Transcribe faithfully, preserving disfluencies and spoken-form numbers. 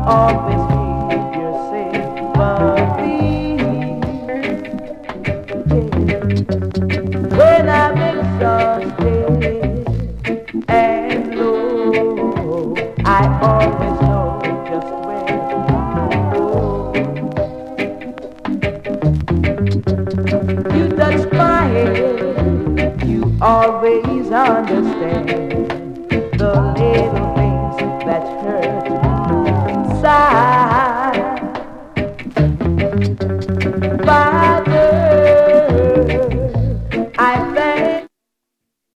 always keep your sympathy. Yeah. When I'm exhausted and low, I always know just where to go. You touch my head, you always understand the little